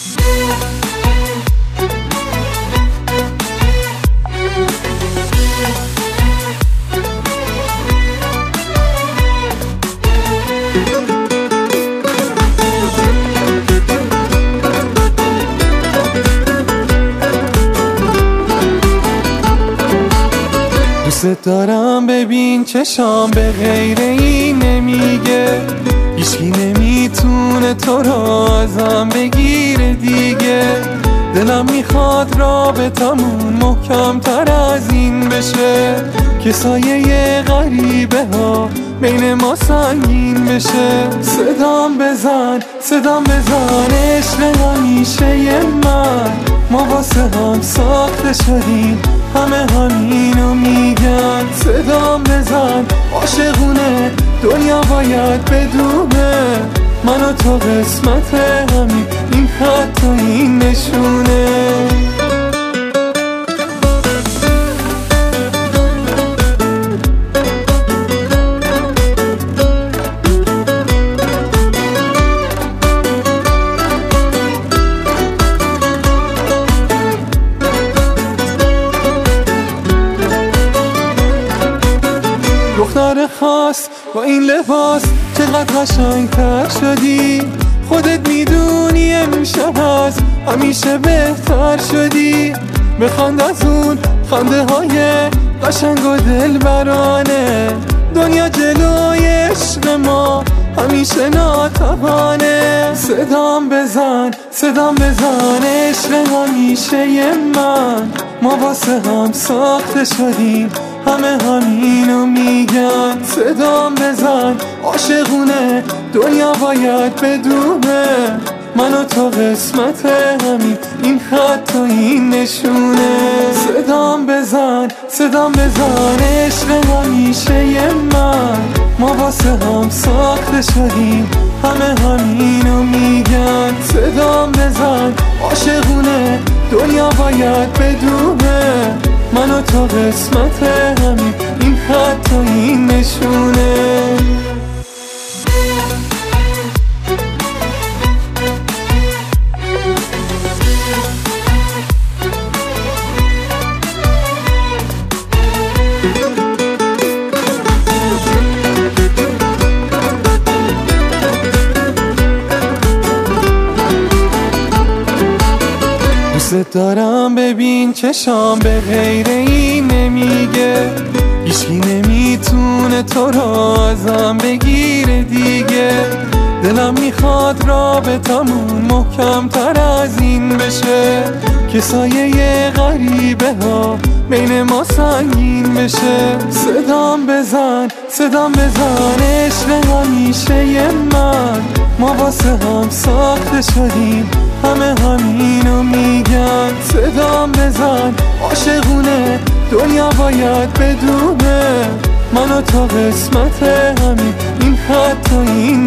دوست دارم ببین چشام به غیر این نمیگه، هیچکی نمیتونه تو رو ازم بگیره دیگه. دلم میخواد رابطمون محکم تر از این بشه، که سایه غریبه ها بین ما سنگین بشه. صدام بزن عشق همیشه من، ما واسه هم ساخته شدیم، همه همینو میگن. صدام بزن عاشقونه، دنیا باید بدونه، من و تو قسمت همین، این خط و این نشونه. دختر خاص با این لباس چقدر قشنگتر شدی، خودت میدونی امشب هست همیشه بهتر شدی. بخند از اون خنده های قشنگ و دلبرانه، دنیا جلوی عشق ما همیشه ناتوانه. صدام بزن عشق همیشه من، ما واسه هم ساخته شدیم، همه همینو میگن. صدام بزن عاشقونه، دنیا باید بدونه، من و تو قسمت همین، این خط و این نشونه. صدام بزن عشق همیشه من، ما واسه هم ساخته شدیم، همه همینو میگن. صدام بزن عاشقونه، دنیا باید بدونه، من و تو قسمت همین، این خط و این نشونه. دوست دارم ببین چشام به غیر این نمیگه، هیچکی نمیتونه تو رو ازم بگیره دیگه. دلم میخواد رابطمون محکم تر از این بشه، که سایه غریبه ها بین ما سنگین بشه. صدام بزن عشق همیشه من، ما واسه هم ساخته شدیم، همه همینو میگن. صدام بزن عاشقونه، دنیا باید بدونه، من و تو قسمت همین، این خط و این